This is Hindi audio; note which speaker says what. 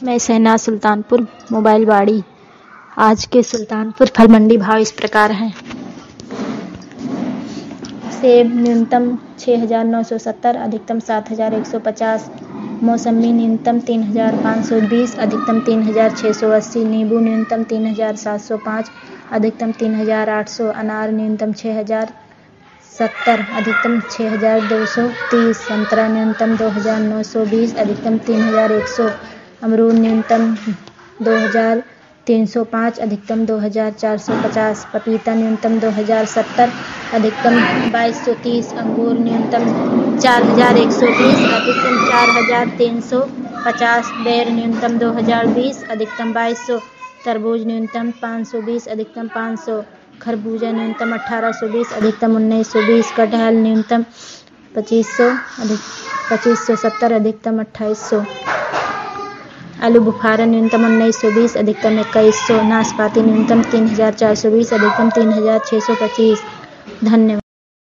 Speaker 1: मैं शहनाज सुल्तानपुर मोबाइल बाड़ी। आज के सुल्तानपुर फल मंडी भाव इस प्रकार हैं। सेब न्यूनतम 6,970, अधिकतम 7,150। मौसम्बी न्यूनतम 3,520, अधिकतम 3,680। नींबू न्यूनतम 3,705, अधिकतम 3,800। अनार न्यूनतम 6,070, अधिकतम 6,230। संतरा न्यूनतम 2,920, अधिकतम 3,100। अमरूद न्यूनतम 2,305, अधिकतम 2,450। पपीता न्यूनतम 2,070, अधिकतम 2,230। अंगूर न्यूनतम 4,120, अधिकतम 4,350। बेर न्यूनतम 2,020, अधिकतम 2,200। तरबूज न्यूनतम 520, अधिकतम 500। खरबूजा न्यूनतम 1,820, अधिकतम 1,920। कटहल न्यूनतम 2,570, अधिकतम 2,800। आलू बुखारा न्यूनतम 1,920, अधिकतम 2,100। नाशपाती न्यूनतम 3,420, अधिकतम 3,625। धन्यवाद।